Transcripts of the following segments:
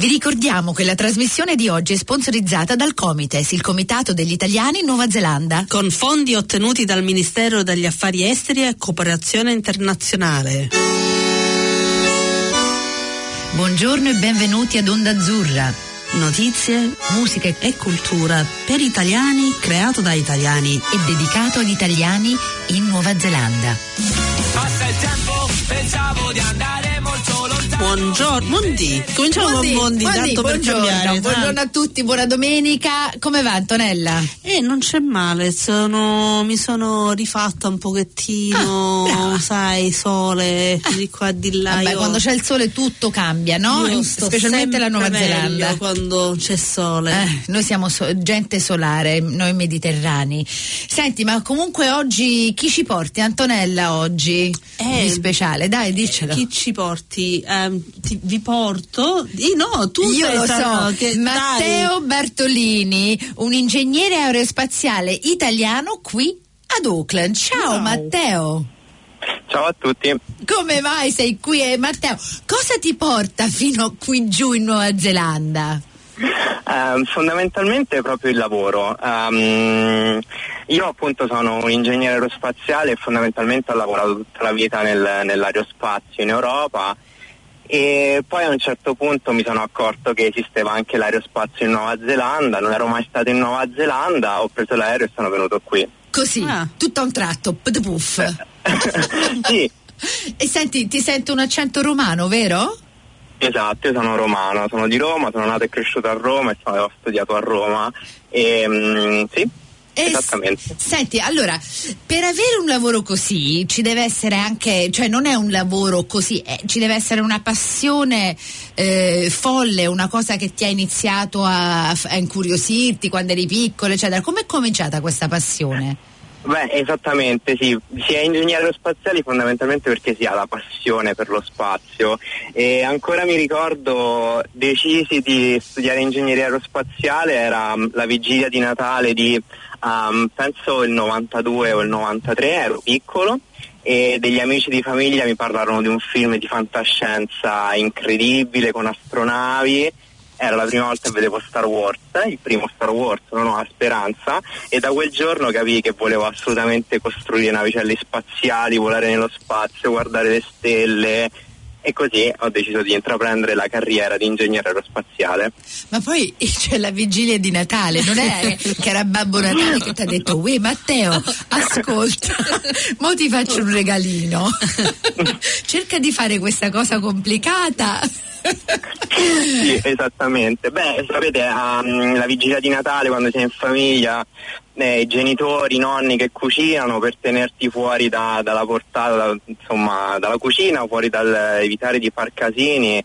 Vi ricordiamo che la trasmissione di oggi è sponsorizzata dal Comites, il Comitato degli Italiani in Nuova Zelanda, con fondi ottenuti dal Ministero degli Affari Esteri e Cooperazione Internazionale. Buongiorno e benvenuti ad Onda Azzurra. Notizie, musica e cultura per italiani, creato da italiani e dedicato agli italiani in Nuova Zelanda. Passa il tempo, pensavo di andare molto lontano. Buongiorno, Mondi. Cominciamo con Mondi, tanto per cambiare. Buongiorno a tutti, buona domenica. Come va, Antonella? Non c'è male, mi sono rifatta un pochettino, sai, sole, di qua di là. Vabbè, quando c'è il sole tutto cambia, no? Specialmente la Nuova Zelanda. Quando c'è sole. Noi siamo gente solare, noi mediterranei. Senti, ma comunque oggi chi ci porti, Antonella, oggi? Di speciale, dai, diccelo. Chi ci porti? Vi porto? No, tu io lo so, che, Matteo dai. Bertolini, un ingegnere aerospaziale italiano qui ad Auckland. Ciao, wow. Matteo. Ciao a tutti. Come mai sei qui? Matteo, cosa ti porta fino qui giù in Nuova Zelanda? Fondamentalmente proprio il lavoro. Io appunto sono un ingegnere aerospaziale e fondamentalmente ho lavorato tutta la vita nell'aerospazio in Europa, e poi a un certo punto mi sono accorto che esisteva anche l'aerospazio in Nuova Zelanda. Non ero mai stato in Nuova Zelanda, ho preso l'aereo e sono venuto qui. Così, tutto a un tratto, puff. Sì. E senti, ti sento un accento romano, vero? Esatto, io sono romano, sono di Roma, sono nato e cresciuto a Roma e ho studiato a Roma e sì. Esattamente. Senti, allora, per avere un lavoro così ci deve essere anche, cioè non è un lavoro così, ci deve essere una passione folle, una cosa che ti ha iniziato a incuriosirti quando eri piccolo, eccetera. Com'è cominciata questa passione? Beh, esattamente, sì. Si è ingegneri aerospaziali fondamentalmente perché si ha la passione per lo spazio, e ancora mi ricordo, decisi di studiare ingegneria aerospaziale, era la vigilia di Natale di penso il 92 o il 93, ero piccolo, e degli amici di famiglia mi parlarono di un film di fantascienza incredibile con astronavi. Era la prima volta che vedevo Star Wars, il primo Star Wars, Una Nuova Speranza, e da quel giorno capii che volevo assolutamente costruire navicelle spaziali, volare nello spazio, guardare le stelle, e così ho deciso di intraprendere la carriera di ingegnere aerospaziale. Ma poi c'è la vigilia di Natale, non è che era Babbo Natale che ti ha detto uè Matteo, ascolta, mo ti faccio un regalino, cerca di fare questa cosa complicata. Sì, esattamente. Beh, sapete, la vigilia di Natale, quando sei in famiglia, i genitori, i nonni che cucinano per tenerti fuori dalla portata, insomma, dalla cucina, fuori dal evitare di far casini,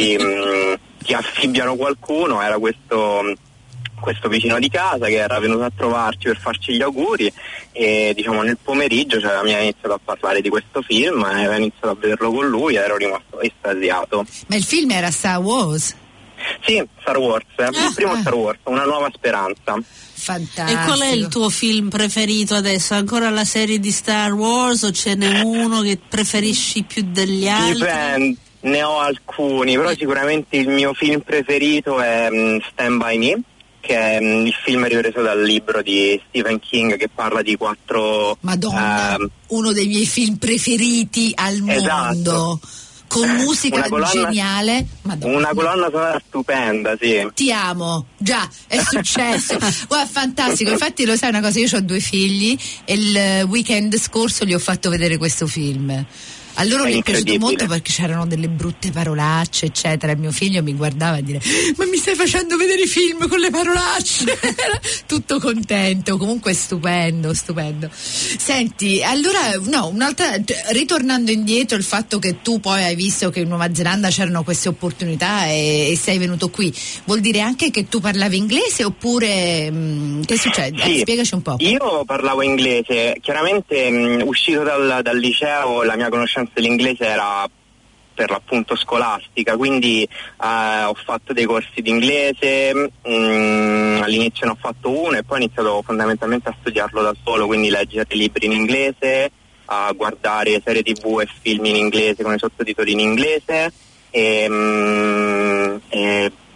ti affibbiano qualcuno. Era questo vicino di casa che era venuto a trovarci per farci gli auguri, e diciamo nel pomeriggio mi ha iniziato a parlare di questo film e avevo iniziato a vederlo con lui e ero rimasto estasiato. Ma il film era Star Wars? Sì, Star Wars, il primo Star Wars, Una Nuova Speranza. Fantastico. E qual è il tuo film preferito adesso? Ancora la serie di Star Wars o ce n'è uno che preferisci più degli altri? Dipende, ne ho alcuni, però sicuramente il mio film preferito è Stand By Me, che è il film ripreso dal libro di Stephen King, che parla di 4... Madonna, uno dei miei film preferiti al mondo. Esatto. Con musica geniale. Madonna. Una colonna sonora stupenda, sì. Ti amo, già, è successo. Guarda, fantastico. Infatti lo sai una cosa, io ho 2 figli e il weekend scorso gli ho fatto vedere questo film. A loro mi è piaciuto molto perché c'erano delle brutte parolacce, eccetera. Il mio figlio mi guardava a dire: ma mi stai facendo vedere i film con le parolacce? Tutto contento. Comunque stupendo. Senti, allora, ritornando indietro, il fatto che tu poi hai visto che in Nuova Zelanda c'erano queste opportunità e sei venuto qui, vuol dire anche che tu parlavi inglese oppure che succede? Sì, spiegaci un po'. Io parlavo inglese, chiaramente uscito dal liceo la mia conoscenza dell'inglese era per l'appunto scolastica, quindi ho fatto dei corsi di inglese, all'inizio ne ho fatto uno e poi ho iniziato fondamentalmente a studiarlo da solo, quindi leggere libri in inglese, a guardare serie TV e film in inglese con i sottotitoli in inglese e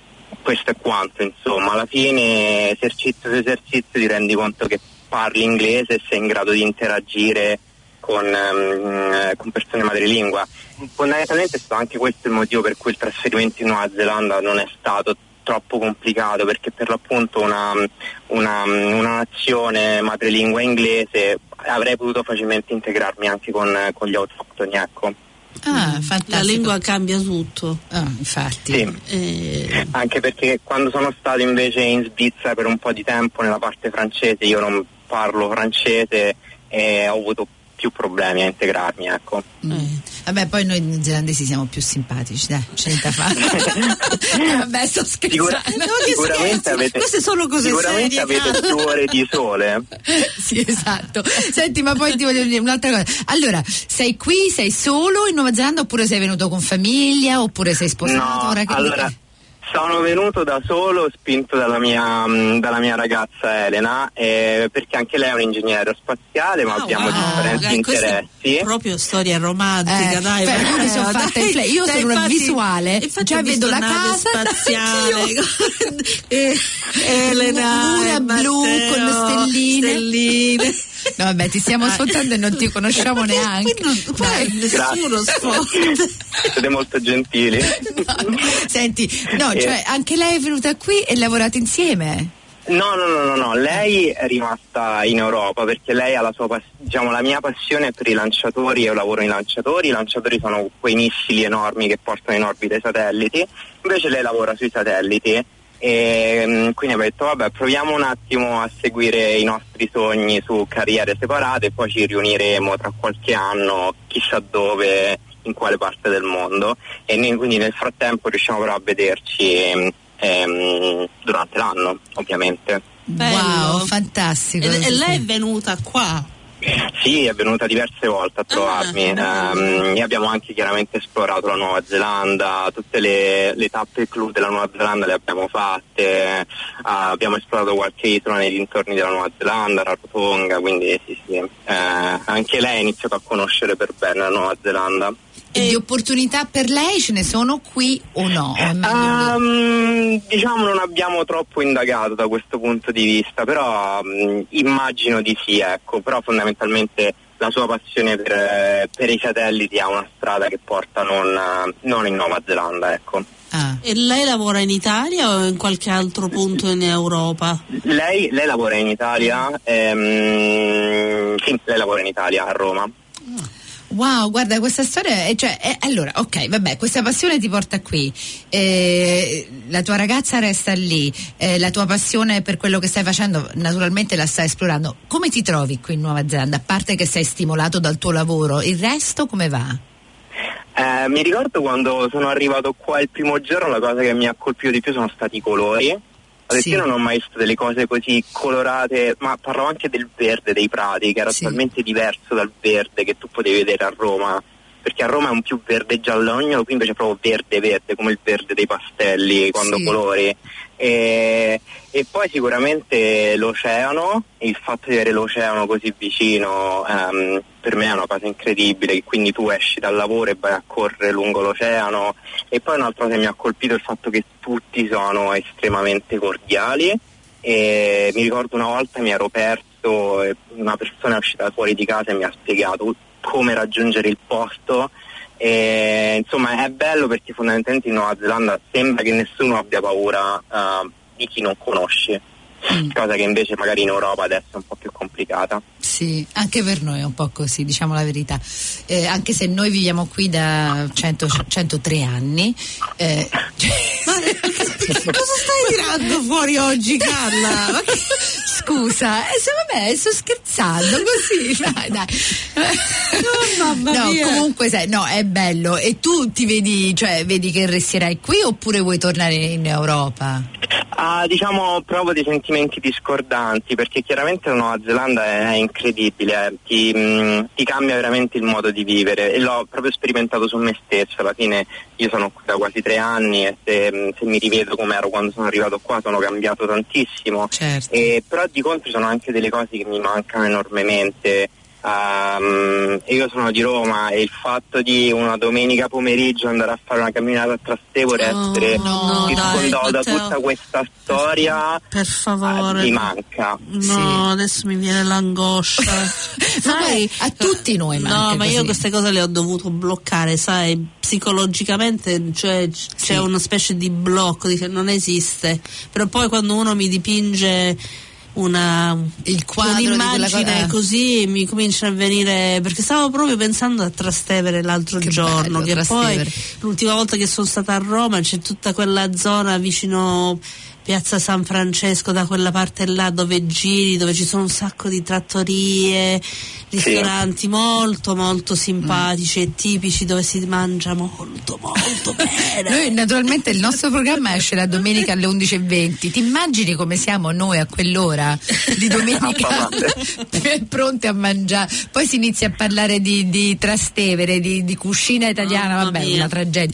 è quanto, insomma, alla fine esercizio su esercizio ti rendi conto che parli inglese e sei in grado di interagire con persone madrelingua. Fondamentalmente è stato anche questo il motivo per cui il trasferimento in Nuova Zelanda non è stato troppo complicato, perché per l'appunto una nazione madrelingua inglese avrei potuto facilmente integrarmi anche con gli autoctoni, ecco. Fantastico. La lingua cambia tutto. Infatti. Sì. Anche perché quando sono stato invece in Svizzera per un po' di tempo nella parte francese, io non parlo francese e ho avuto più problemi a integrarmi, ecco. Vabbè, poi noi neozelandesi siamo più simpatici, dai, c'è niente da fare. Vabbè, sto scherzando. Queste sono cose sicuramente serie. Avete più ore di sole. Sì, esatto. Senti, ma poi ti voglio dire un'altra cosa. Allora, sei qui, sei solo in Nuova Zelanda, oppure sei venuto con famiglia, oppure sei sposato? No, allora sono venuto da solo, spinto dalla mia ragazza Elena, perché anche lei è un ingegnere aerospaziale, ma abbiamo differenti interessi. Proprio storia romantica, dai. Io sono una visuale, già vedo la casa spaziale. Elena, mura blu con le stelline. No, vabbè, ti stiamo ascoltando e non ti conosciamo neanche. Nessuno sforza. Siete molto gentili. No. Senti, cioè anche lei è venuta qui e lavorate insieme? No, lei è rimasta in Europa perché lei ha la sua la mia passione è per i lanciatori, io lavoro in lanciatori. I lanciatori sono quei missili enormi che portano in orbita i satelliti, invece lei lavora sui satelliti. E quindi abbiamo detto vabbè, proviamo un attimo a seguire i nostri sogni su carriere separate e poi ci riuniremo tra qualche anno, chissà dove, in quale parte del mondo, e noi quindi nel frattempo riusciamo però a vederci durante l'anno, ovviamente. Bello. Wow, fantastico. E lei è venuta qua? Sì, è venuta diverse volte a trovarmi, e abbiamo anche chiaramente esplorato la Nuova Zelanda, tutte le tappe clou della Nuova Zelanda le abbiamo fatte, abbiamo esplorato qualche isola nei dintorni della Nuova Zelanda, Rarotonga, quindi sì, anche lei ha iniziato a conoscere per bene la Nuova Zelanda. E di opportunità per lei ce ne sono qui o no? Diciamo non abbiamo troppo indagato da questo punto di vista, però immagino di sì, ecco. Però fondamentalmente la sua passione per i satelliti ha una strada che porta non in Nuova Zelanda, ecco. E lei lavora in Italia o in qualche altro punto in Europa? Lei lavora in Italia, sì, lei lavora in Italia, a Roma. Wow, guarda, questa storia allora, ok, vabbè, questa passione ti porta qui, la tua ragazza resta lì, la tua passione per quello che stai facendo naturalmente la stai esplorando. Come ti trovi qui in Nuova Zelanda? A parte che sei stimolato dal tuo lavoro, il resto come va? Mi ricordo quando sono arrivato qua il primo giorno, la cosa che mi ha colpito di più sono stati i colori. Perché io non ho mai visto delle cose così colorate, ma parlavo anche del verde dei prati, che era totalmente diverso dal verde che tu potevi vedere a Roma, perché a Roma è un più verde giallognolo, qui invece è proprio verde, come il verde dei pastelli quando colori. E poi sicuramente l'oceano, il fatto di avere l'oceano così vicino per me è una cosa incredibile, che quindi tu esci dal lavoro e vai a correre lungo l'oceano. E poi un'altra cosa che mi ha colpito è il fatto che tutti sono estremamente cordiali, e mi ricordo una volta mi ero perso e una persona è uscita fuori di casa e mi ha spiegato come raggiungere il posto. Insomma è bello perché fondamentalmente in Nuova Zelanda sembra che nessuno abbia paura di chi non conosci, cosa che invece magari in Europa adesso è un po' più complicata. Sì, anche per noi è un po' così, diciamo la verità, anche se noi viviamo qui da 103 anni. Ma cosa stai tirando fuori oggi, Carla? Scusa, vabbè, sto scherzando così, dai. No, comunque è bello. E tu ti vedi che resterai qui oppure vuoi tornare in Europa? Diciamo provo dei sentimenti discordanti, perché chiaramente la Nuova Zelanda è incredibile, ti cambia veramente il modo di vivere, e l'ho proprio sperimentato su me stesso. Alla fine io sono qui da quasi 3 anni e se mi rivedo come ero quando sono arrivato qua sono cambiato tantissimo, certo. Però di contro ci sono anche delle cose che mi mancano enormemente. io sono di Roma e il fatto di una domenica pomeriggio andare a fare una camminata a Trastevere, essere circondato da tutta questa storia, per favore, mi manca. Adesso mi viene l'angoscia. Sai, a tutti noi manca. No, ma così. io queste cose le ho dovuto bloccare, sai, psicologicamente, cioè c'è una specie di blocco, dice non esiste, però poi quando uno mi dipinge il quadro, un'immagine così mi cominciano a venire, perché stavo proprio pensando a Trastevere l'altro giorno, bello, che Trastevere. poi l'ultima volta che sono stata a Roma c'è tutta quella zona vicino Piazza San Francesco, da quella parte là dove giri, dove ci sono un sacco di trattorie, ristoranti molto molto simpatici e tipici, dove si mangia molto molto bene. Noi naturalmente il nostro programma esce la domenica alle 11:20. Ti immagini come siamo noi a quell'ora di domenica pronti a mangiare? Poi si inizia a parlare di Trastevere, di cucina italiana, vabbè, una tragedia.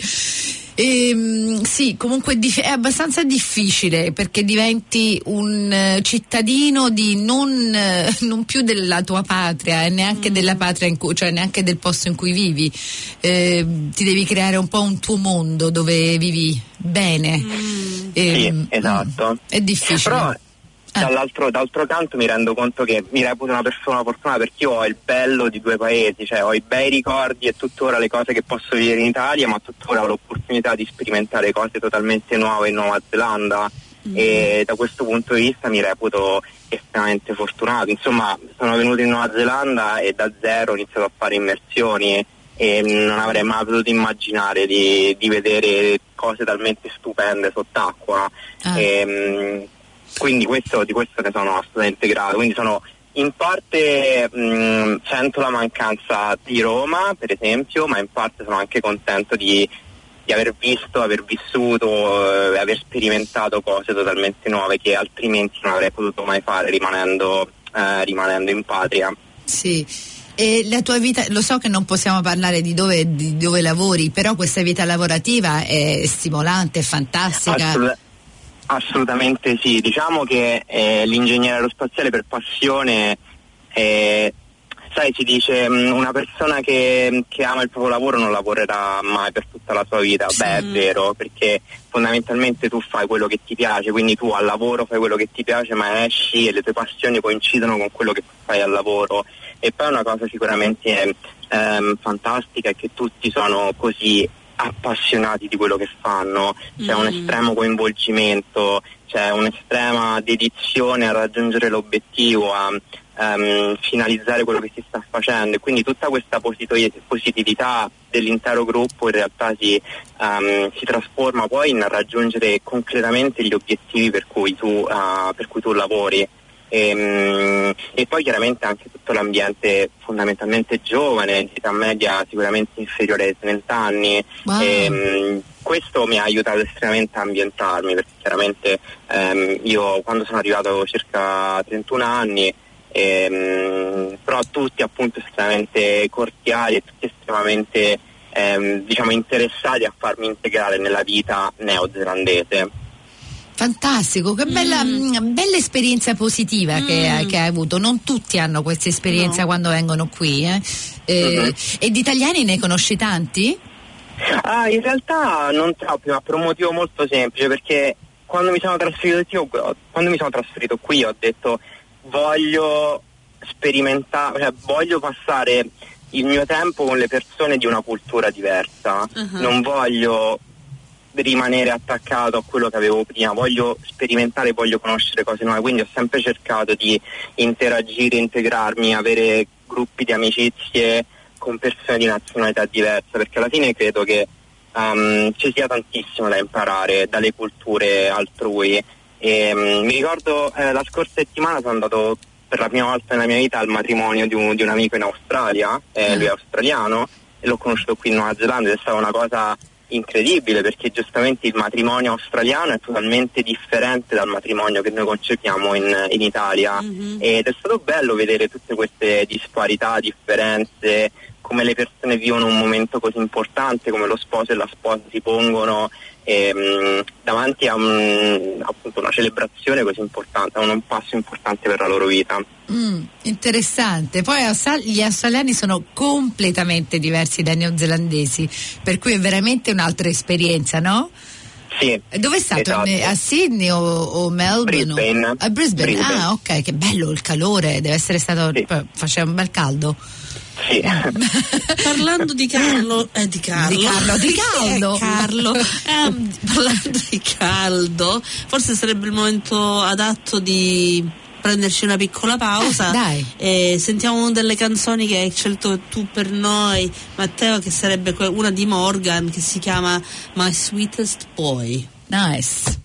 Sì, comunque è abbastanza difficile, perché diventi un cittadino di non più della tua patria e neanche della patria cioè neanche del posto in cui vivi. Ti devi creare un po' un tuo mondo dove vivi bene. Sì, esatto. È difficile. Però d'altro canto mi rendo conto che mi reputo una persona fortunata, perché io ho il bello di due paesi, cioè ho i bei ricordi e tuttora le cose che posso vivere in Italia, ma tuttora ho l'opportunità di sperimentare cose totalmente nuove in Nuova Zelanda, e da questo punto di vista mi reputo estremamente fortunato. Insomma, sono venuto in Nuova Zelanda e da zero ho iniziato a fare immersioni e non avrei mai potuto immaginare di vedere cose talmente stupende sott'acqua. Quindi di questo ne sono assolutamente grato. Quindi sono in parte sento la mancanza di Roma, per esempio, ma in parte sono anche contento di aver visto, aver vissuto, aver sperimentato cose totalmente nuove che altrimenti non avrei potuto mai fare rimanendo in patria. Sì. E la tua vita, lo so che non possiamo parlare di dove lavori, però questa vita lavorativa è stimolante, è fantastica. Assolutamente sì, diciamo che l'ingegnere aerospaziale per passione, sai, si dice una persona che ama il proprio lavoro non lavorerà mai per tutta la sua vita. Beh, è vero, perché fondamentalmente tu fai quello che ti piace, quindi tu al lavoro fai quello che ti piace, ma esci e le tue passioni coincidono con quello che fai al lavoro. E poi una cosa sicuramente fantastica è che tutti sono così appassionati di quello che fanno, c'è un estremo coinvolgimento, c'è un'estrema dedizione a raggiungere l'obiettivo, a finalizzare quello che si sta facendo, e quindi tutta questa positività dell'intero gruppo in realtà si trasforma poi in raggiungere concretamente gli obiettivi per cui tu lavori. E poi chiaramente anche tutto l'ambiente fondamentalmente giovane, di età media sicuramente inferiore ai 30 anni. Wow. Questo mi ha aiutato estremamente a ambientarmi, perché chiaramente io quando sono arrivato avevo circa 31 anni, però tutti appunto estremamente cordiali e tutti estremamente interessati a farmi integrare nella vita neozelandese. Fantastico, che bella esperienza positiva che hai avuto. Non tutti hanno questa esperienza quando vengono qui. E di italiani ne conosci tanti? In realtà non troppi, ma per un motivo molto semplice, perché quando mi sono trasferito qui ho detto voglio sperimentare, cioè voglio passare il mio tempo con le persone di una cultura diversa, non voglio rimanere attaccato a quello che avevo prima, voglio sperimentare, voglio conoscere cose nuove, quindi ho sempre cercato di interagire, integrarmi, avere gruppi di amicizie con persone di nazionalità diverse, perché alla fine credo che ci sia tantissimo da imparare dalle culture altrui. Mi ricordo la scorsa settimana sono andato per la prima volta nella mia vita al matrimonio di un amico in Australia, lui è australiano e l'ho conosciuto qui in Nuova Zelanda, ed è stata una cosa incredibile, perché giustamente il matrimonio australiano è totalmente differente dal matrimonio che noi concepiamo in Italia, ed è stato bello vedere tutte queste disparità, differenze, come le persone vivono un momento così importante come lo sposo e la sposa si pongono davanti a appunto una celebrazione così importante, a un passo importante per la loro vita. Interessante. Poi gli australiani sono completamente diversi dai neozelandesi, per cui è veramente un'altra esperienza, no? Sì. Dove è stato? Esatto. A Sydney o Melbourne? Brisbane. A Brisbane. Ah, ok, che bello il calore, deve essere stato, sì. Faceva un bel caldo. Sì. Parlando di caldo, parlando di caldo, forse sarebbe il momento adatto di prenderci una piccola pausa. Dai. E sentiamo una delle canzoni che hai scelto tu per noi, Matteo, che sarebbe una di Morgan, che si chiama My Sweetest Boy. Nice.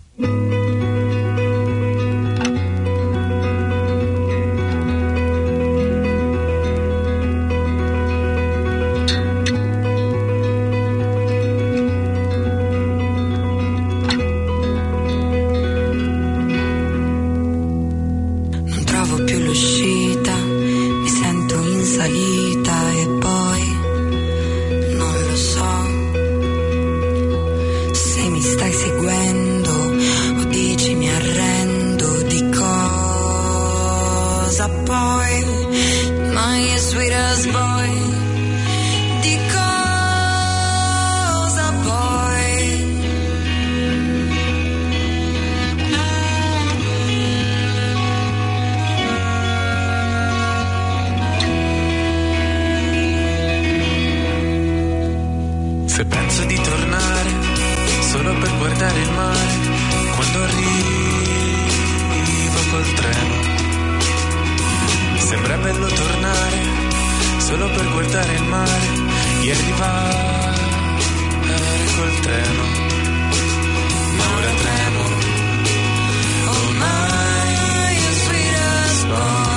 Se penso di tornare solo per guardare il mare, quando arrivo col treno, sembra bello tornare solo per guardare il mare e arrivare col treno, ma ora tremo. Oh my sweetest boy.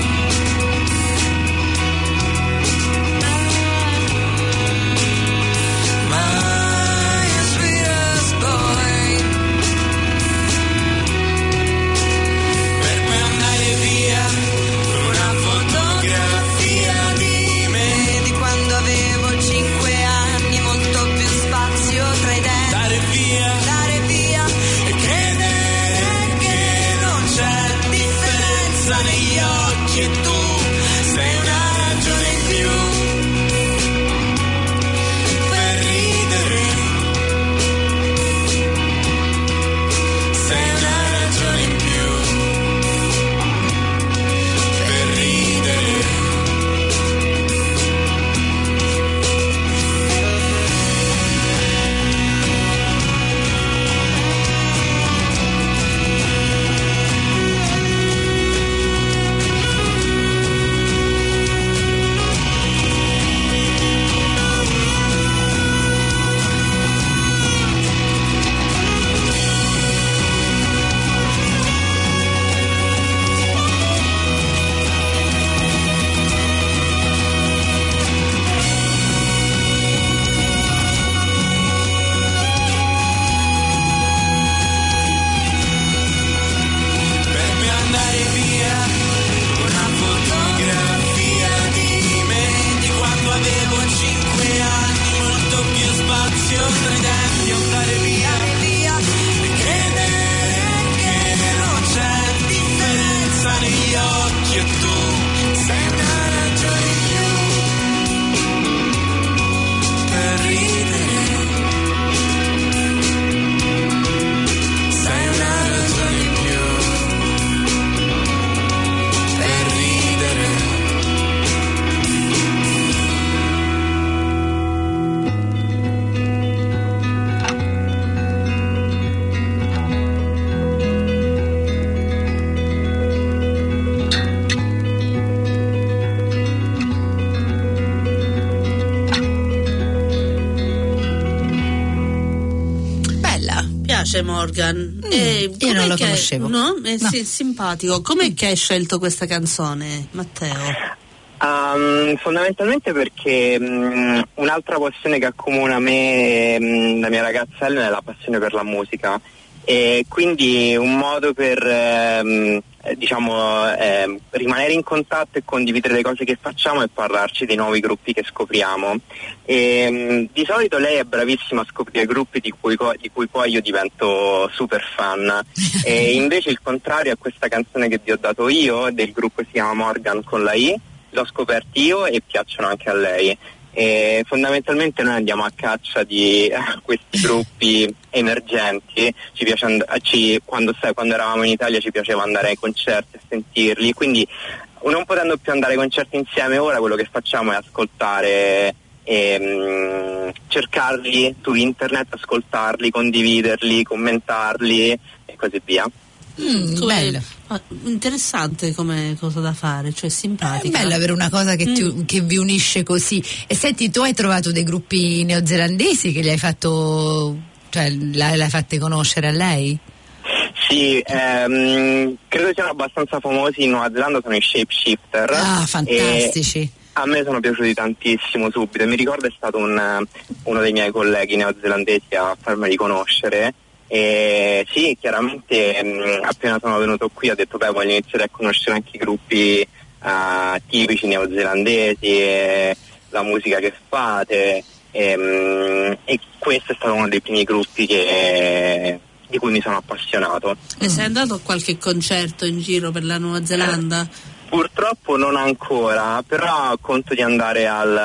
Morgan, io non lo conoscevo. No? No. Simpatico. Com'è che hai scelto questa canzone, Matteo? Fondamentalmente perché un'altra passione che accomuna me e la mia ragazza Ellen è la passione per la musica, e quindi un modo per rimanere in contatto e condividere le cose che facciamo e parlarci dei nuovi gruppi che scopriamo. Di solito lei è bravissima a scoprire gruppi di cui poi io divento super fan. E invece il contrario è questa canzone che vi ho dato io, del gruppo che si chiama Morgan con la I, l'ho scoperto io e piacciono anche a lei. E fondamentalmente noi andiamo a caccia di questi gruppi emergenti. Ci piace quando eravamo in Italia ci piaceva andare ai concerti e sentirli, quindi non potendo più andare ai concerti insieme ora, quello che facciamo è ascoltare cercarli su internet, ascoltarli, condividerli, commentarli e così via. Bello. Interessante come cosa da fare, cioè simpatica. È bello avere una cosa che vi unisce così. E senti, tu hai trovato dei gruppi neozelandesi che gli hai fatto, cioè l'hai fatte conoscere a lei? Sì, credo siano abbastanza famosi in Nuova Zelanda, sono i Shapeshifter. Ah, fantastici. A me sono piaciuti tantissimo subito e mi ricordo è stato uno dei miei colleghi neozelandesi a farmeli conoscere. E sì, chiaramente appena sono venuto qui ho detto voglio iniziare a conoscere anche i gruppi tipici neozelandesi e la musica che fate e questo è stato uno dei primi gruppi di cui mi sono appassionato. E sei andato a qualche concerto in giro per la Nuova Zelanda? Purtroppo non ancora, però conto di andare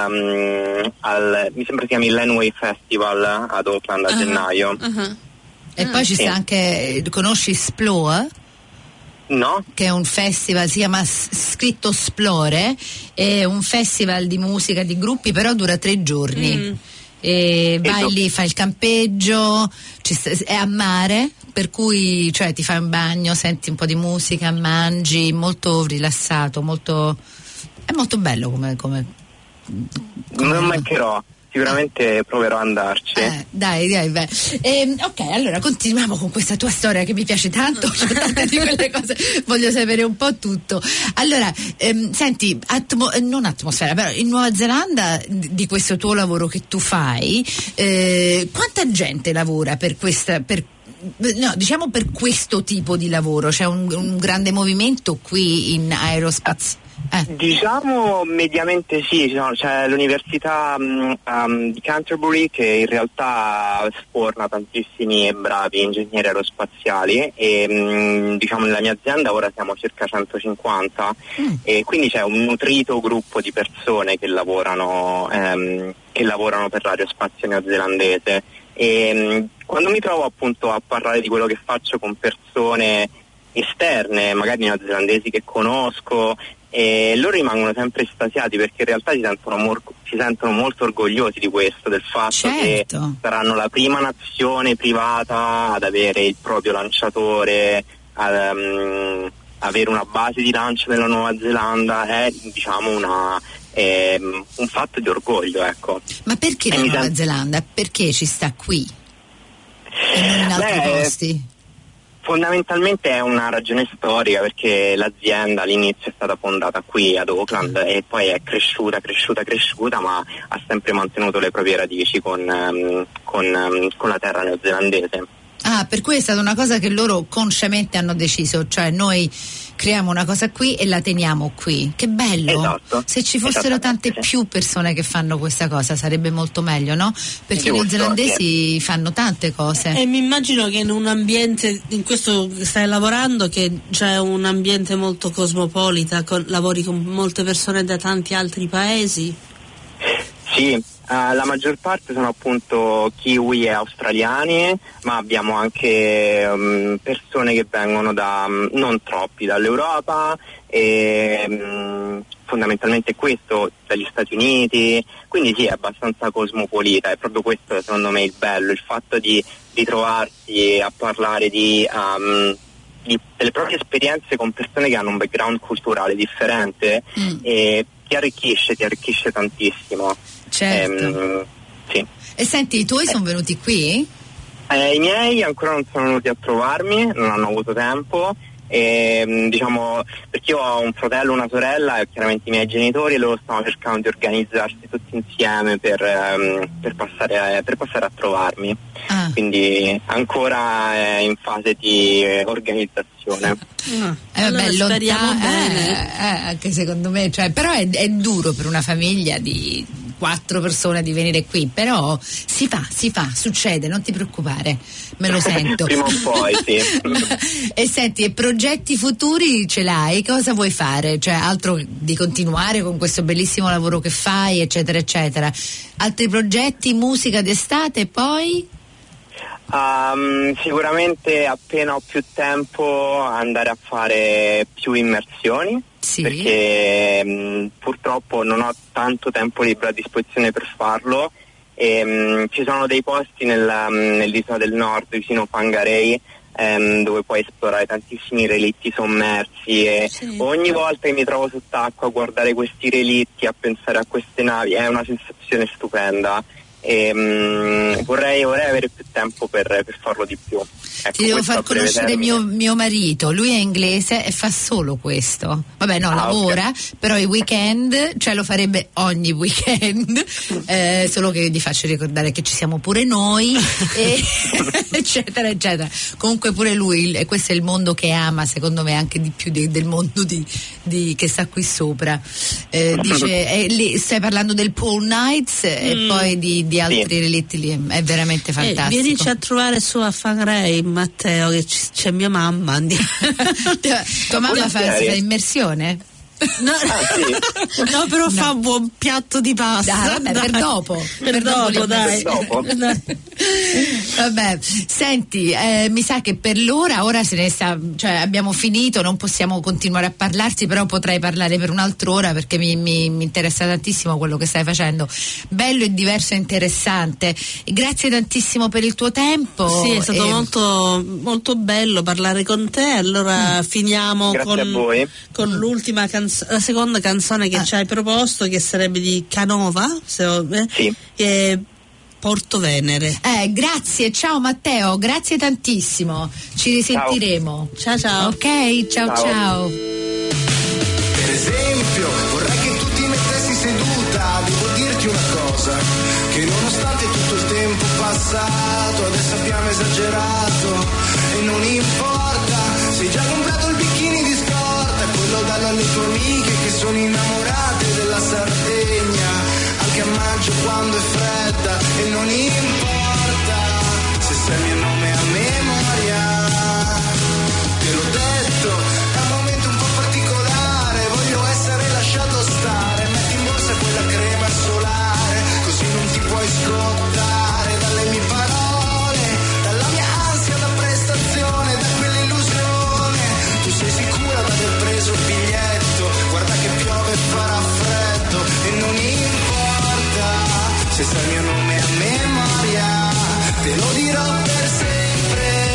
mi sembra si chiami Lenway Festival ad Auckland a gennaio. E poi ci sta anche, conosci Sploa? No? Che è un festival, si chiama scritto Splore, è un festival di musica di gruppi, però dura 3 giorni. E vai lì, fai il campeggio, è a mare, per cui cioè ti fai un bagno, senti un po' di musica, mangi, molto rilassato, è molto bello come... Non mancherò. Sicuramente proverò ad andarci. Dai, beh. Ok, allora continuiamo con questa tua storia che mi piace tanto. Tante di quelle cose voglio sapere un po' tutto. Allora, senti, non atmosfera, però in Nuova Zelanda di questo tuo lavoro che tu fai, quanta gente lavora per questa, per questo tipo di lavoro? C'è un grande movimento qui in aerospazio? Diciamo mediamente sì, c'è l'università di Canterbury che in realtà sforna tantissimi bravi ingegneri aerospaziali e diciamo nella mia azienda ora siamo circa 150 e quindi c'è un nutrito gruppo di persone che lavorano per l'aerospazio neozelandese e quando mi trovo appunto a parlare di quello che faccio con persone esterne, magari neozelandesi che conosco, e loro rimangono sempre estasiati perché in realtà si sentono molto orgogliosi di questo, del fatto che saranno la prima nazione privata ad avere il proprio lanciatore, avere una base di lancio nella Nuova Zelanda è diciamo un fatto di orgoglio, ecco. Ma perché la Nuova Zelanda? Perché ci sta qui e non in altri posti? Fondamentalmente è una ragione storica perché l'azienda all'inizio è stata fondata qui ad Auckland e poi è cresciuta ma ha sempre mantenuto le proprie radici con la terra neozelandese. Ah, per cui è stata una cosa che loro consciamente hanno deciso, cioè noi creiamo una cosa qui e la teniamo qui. Che bello! Esatto. Se ci fossero tante più persone che fanno questa cosa sarebbe molto meglio, no? Perché i neozelandesi fanno tante cose. E mi immagino che in un ambiente, in questo stai lavorando, che c'è un ambiente molto cosmopolita, lavori con molte persone da tanti altri paesi. Sì. La maggior parte sono appunto kiwi e australiani, ma abbiamo anche persone che vengono non troppi dall'Europa e fondamentalmente questo dagli Stati Uniti, quindi sì, è abbastanza cosmopolita, è proprio questo secondo me il bello, il fatto di trovarsi a parlare delle proprie esperienze con persone che hanno un background culturale differente e ti arricchisce tantissimo. Certo. Sì. E senti, i tuoi sono venuti qui? I miei ancora non sono venuti a trovarmi, non hanno avuto tempo diciamo, perché io ho un fratello e una sorella e chiaramente i miei genitori, e loro stavano cercando di organizzarsi tutti insieme per passare a trovarmi. Quindi ancora è in fase di organizzazione. Allora speriamo bene. Anche secondo me, cioè, però è duro per una famiglia di 4 persone di venire qui, però si fa, succede, non ti preoccupare, me lo sento. Prima o poi, sì. E senti, e progetti futuri ce l'hai? Cosa vuoi fare? Cioè, altro di continuare con questo bellissimo lavoro che fai, eccetera, eccetera. Altri progetti, musica d'estate e poi? Sicuramente appena ho più tempo andare a fare più immersioni, sì. Perché purtroppo non ho tanto tempo libero a disposizione per farlo, e ci sono dei posti nell'isola del nord vicino Whangarei dove puoi esplorare tantissimi relitti sommersi, e sì. Ogni volta che mi trovo sott'acqua a guardare questi relitti, a pensare a queste navi, è una sensazione stupenda. Vorrei avere più tempo per farlo di più. Ecco, ti devo far conoscere mio marito, lui è inglese e fa solo questo, vabbè no, lavora, okay. Però i weekend, cioè lo farebbe ogni weekend, solo che vi faccio ricordare che ci siamo pure noi eccetera eccetera. Comunque pure lui, e questo è il mondo che ama secondo me anche di più del mondo che sta qui sopra. Dice lì stai parlando del Paul Knights e poi di altri relitti lì, è veramente fantastico. Vienici a trovare su a Whangarei, Matteo, che c'è mia mamma. Tua mamma si fa immersione? No, no, però fa un buon piatto di pasta. Vabbè, per dopo. Dai. Vabbè, senti, mi sa che per ora se ne sta, cioè abbiamo finito, non possiamo continuare a parlarti, però potrei parlare per un'altra ora perché mi interessa tantissimo quello che stai facendo. Bello e diverso e interessante. Grazie tantissimo per il tuo tempo. Sì, è stato molto, molto bello parlare con te. Allora finiamo con l'ultima canzone, la seconda canzone che ci hai proposto, che sarebbe di Canova, sì. Porto Venere. Grazie, ciao Matteo, grazie tantissimo. Ci risentiremo. Ciao. Ok, ciao. Per esempio, vorrei che tu ti mettessi seduta. Devo dirti una cosa, che nonostante tutto il tempo passato, adesso abbiamo esagerato e non importa. Sei già comprato il bikini di scorta e poi lo dallo alle tue amiche che sono innamorate della Sardegna, anche a maggio quando è fredda, e non importa se sai il mio nome a memoria. Te l'ho detto, è un momento un po' particolare, voglio essere lasciato stare, metti in borsa quella crema solare, così non ti puoi scottare dalle mie parole, dalla mia ansia da prestazione, da quell'illusione. Tu sei sicura d'aver preso il biglietto, guarda che piove e farà freddo, e non importa se sai il mio nome a memoria, te lo dirò per sempre.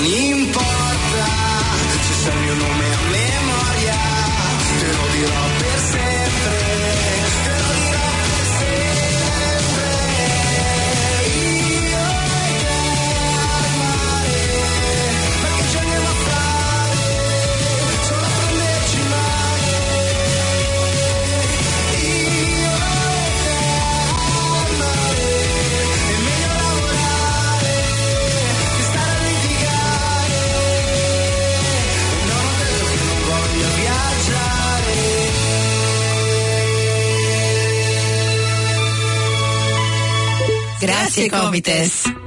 non importa se sai il mio nome a memoria, te lo dirò per sempre, te lo dirò per sempre. Io e te al mare, ma che ci andiamo a fare? Solo a prenderci male. Io e te al mare, è meglio lavorare che stare a litigare. E non ho detto che non voglio viaggiare. Grazie Comites.